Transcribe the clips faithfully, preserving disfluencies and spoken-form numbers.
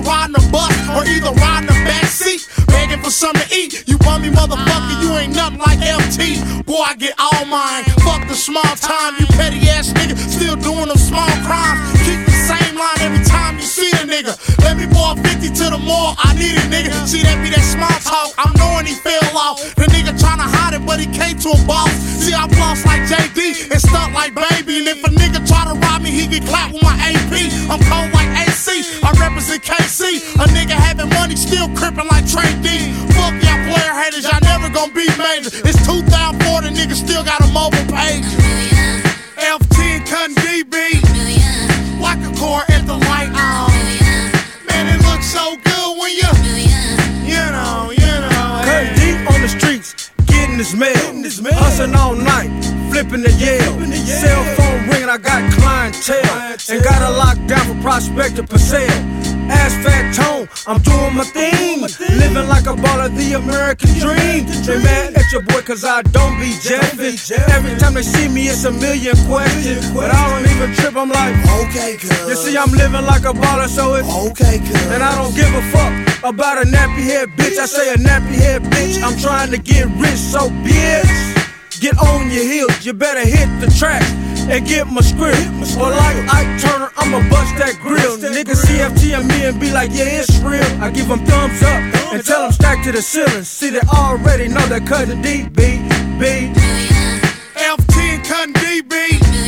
riding a bus or either riding a backseat, begging for something to eat. You bummy motherfucker, you ain't nothing like F T. Boy, I get all mine. Fuck the small time, you petty ass nigga, still doing them small crimes. Keep the same line every time you see a nigga. Let me borrow fifty to the mall, I need it, nigga. See, that be that small talk, I'm knowing he fell off. The nigga tryna hide it, but he came to a boss. See, I floss like J D and stunt like Baby. And if a nigga try to rob me, he get clapped with my A P. I'm cold like A C, I represent K C. A nigga having money, still crippin' like Trey D. Fuck y'all player haters, y'all never gon' be major. It's two thousand four, the nigga still got a mobile page. F ten cutting D B, like a car at the light on. Man, it looks so good when you, you know, you know. Cutting deep on the streets, getting this mail, hustling all night, flipping the Yale. Cell phone ringing, I got clientele, and got a lockdown for prospective for sale. Ass Fat Tone, I'm doing my thing, living like a baller, the American dream. They mad at your boy cause I don't be jealous. Every time they see me it's a million questions, but I don't even trip, I'm like, okay cuz. You see I'm living like a baller, so it's okay cuz. And I don't give a fuck about a nappy head bitch, I say a nappy head bitch. I'm trying to get rich, so bitch, get on your heels, you better hit the track and get my script. Or like Ike Turner, I'ma bust that grill. Niggas C F T and me and be like, yeah, it's real. I give them thumbs up and tell them stack to the ceiling. See, they already know that cutting deep, B, B. F ten cutting D B,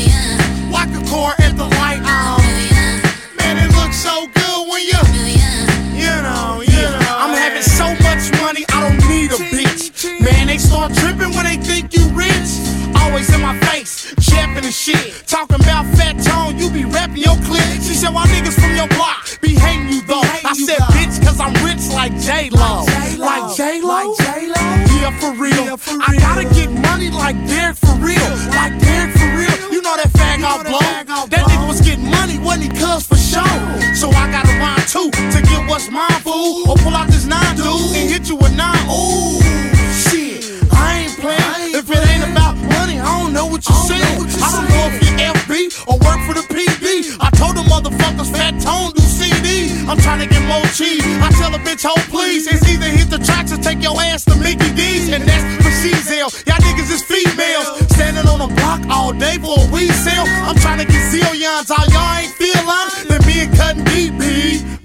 like a car at the light on. Man, it looks so good when you, you know, you know. I'm having so much money, I don't need a bitch. Man, they start tripping when they think you rich. Always in my face, chapping and shit. Talking about Fat Tone, you be rapping your clip. She said, why niggas from your block be hating you though? I said, bitch, cause I'm rich like J-Lo. Like J-Lo? Yeah, for real. I gotta get money like Derek for real. Like Derek for real. You know that fag off blow? That nigga was getting money, wasn't he, cuz for show? So I gotta rhyme too, to get what's mine, fool. Or pull out this nine, dude, and hit you with nine. Ooh, shit, I ain't playing. If it ain't about money, I don't know what you're saying. I don't know if you F B or work for the P D. I told them motherfuckers Fat Tone do C D. I'm trying to get more cheese. I tell a bitch, hold please. It's either hit the tracks or take your ass to Mickey D's. And that's for Czel. Y'all niggas is females. Standing on the block all day for a weed sale. I'm trying to get zillions. All y'all ain't feelin'. Then me and cutting D B.